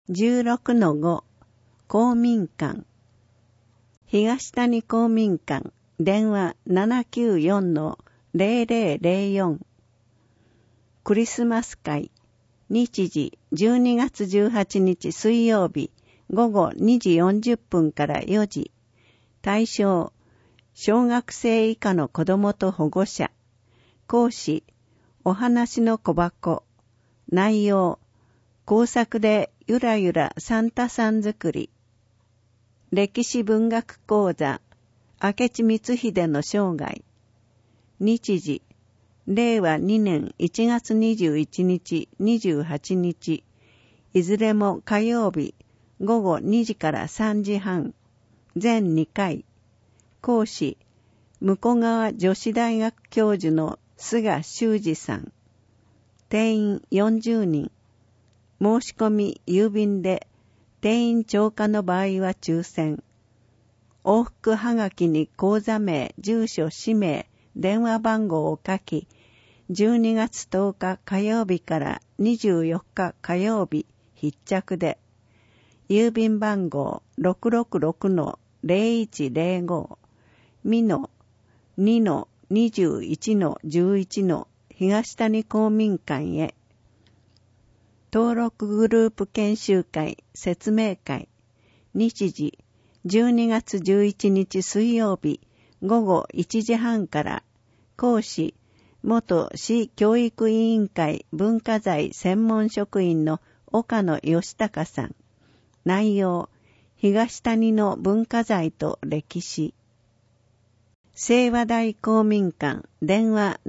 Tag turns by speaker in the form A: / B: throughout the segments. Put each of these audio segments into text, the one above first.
A: 16-5 公民館東谷公民館電話 794-0004 クリスマス会日時12月18日水曜日午後2時40分から4時対象小学生以下の子どもと保護者講師お話の小箱内容工作でゆらゆらサンタさん作り歴史文学講座明智光秀の生涯日時令和2年1月21日28日いずれも火曜日午後2時から3時半全2回講師向川女子大学教授の菅修二さん定員40人申し込み郵便で定員超過の場合は抽選往復はがきに口座名住所氏名電話番号を書き12月10日火曜日から24日火曜日必着で郵便番号 666-0105 美濃 2-21-11 東谷公民館へ登録グループ研修会説明会日時12月11日水曜日午後1時半から講師元市教育委員会文化財専門職員の岡野義孝さん内容東谷の文化財と歴史清和台公民館電話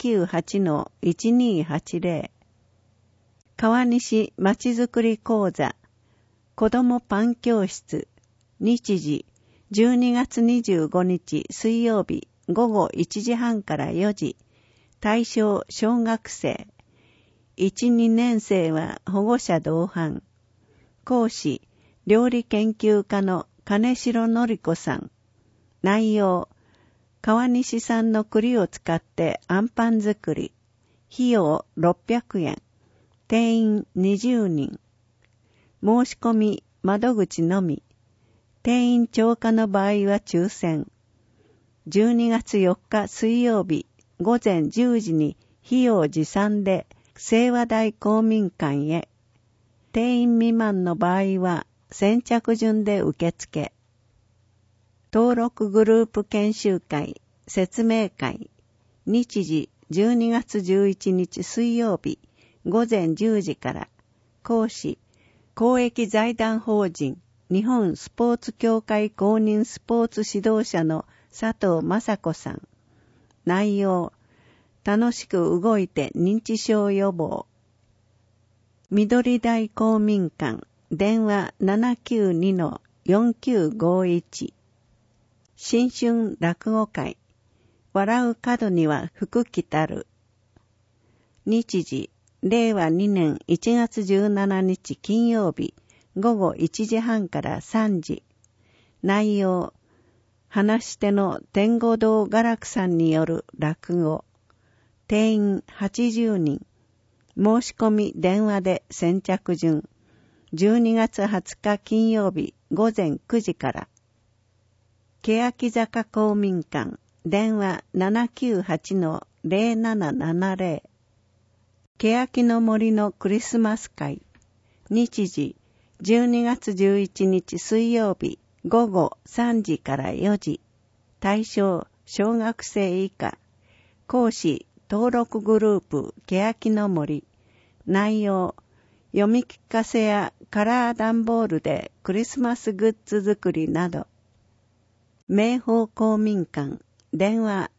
A: 798-1280川西まちづくり講座子どもパン教室日時12月25日水曜日午後1時半から4時対象小学生 1,2 年生は保護者同伴講師料理研究家の金城典子さん内容川西産の栗を使ってあんパン作り費用600円定員20人申し込み窓口のみ定員超過の場合は抽選12月4日水曜日午前10時に費用持参で清和台公民館へ定員未満の場合は先着順で受付登録グループ研修会説明会日時12月11日水曜日午前10時から講師公益財団法人日本スポーツ協会公認スポーツ指導者の佐藤雅子さん内容楽しく動いて認知症予防緑台公民館電話 792-4951 新春落語会笑う門には福来たる日時令和2年1月17日金曜日午後1時半から3時内容話し手の天五堂雅楽さんによる落語定員80人申し込み電話で先着順12月20日金曜日午前9時から欅坂公民館電話 798-0770 欅の森のクリスマス会日時12月11日水曜日午後3時から4時対象小学生以下講師登録グループ欅の森内容読み聞かせやカラー段ボールでクリスマスグッズ作りなど明豊公民館電話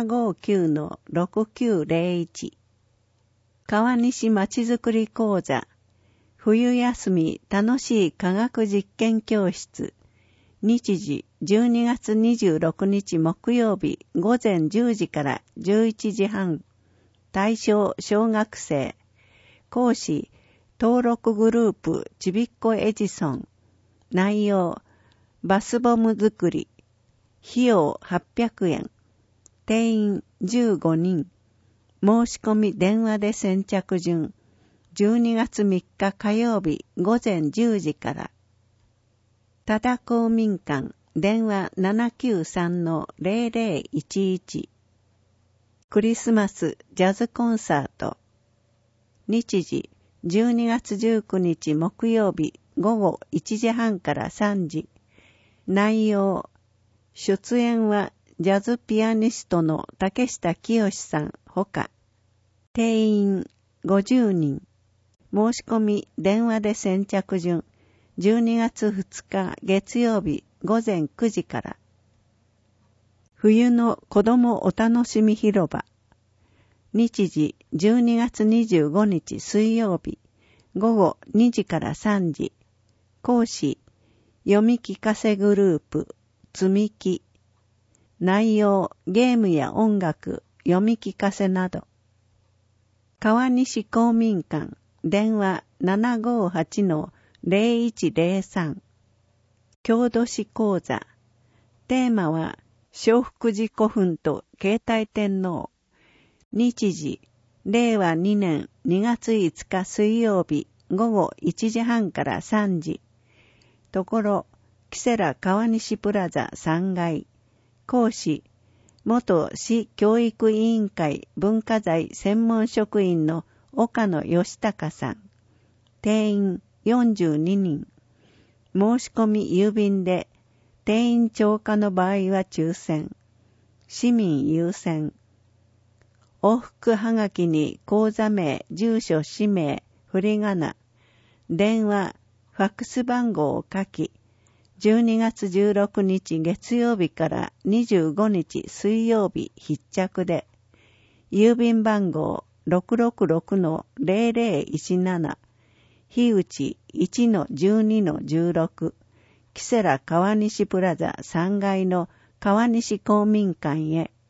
A: 759-6901 川西まちづくり講座冬休み楽しい科学実験教室日時12月26日木曜日午前10時から11時半対象小学生講師登録グループちびっこエジソン内容バスボム作り費用800円定員15人申し込み電話で先着順 12月3日火曜日午前10時から。多田公民館電話 793-0011 クリスマスジャズコンサート。日時12月19日木曜日午後1時半から3時。内容、出演はジャズピアニストの竹下清さんほか。定員50人。申し込み電話で先着順。12月2日月曜日午前9時から。冬の子どもお楽しみ広場。日時12月25日水曜日午後2時から3時。講師、読み聞かせグループ、積み木。内容、ゲームや音楽、読み聞かせなど。川西公民館、電話 758-0103。郷土史講座。テーマは、聖福寺古墳と慶太天皇。日時、令和2年2月5日水曜日午後1時半から3時。ところ、キセラ川西プラザ3階。講師、元市教育委員会文化財専門職員の岡野義隆さん。定員42人。申し込み郵便で、定員超過の場合は抽選。市民優先。往復はがきに口座名、住所、氏名、振り仮名、電話、ファックス番号を書き、12月16日月曜日から25日水曜日必着で、郵便番号 666-0017、日内 1-12-16、キセラ川西プラザ3階の川西公民館へ。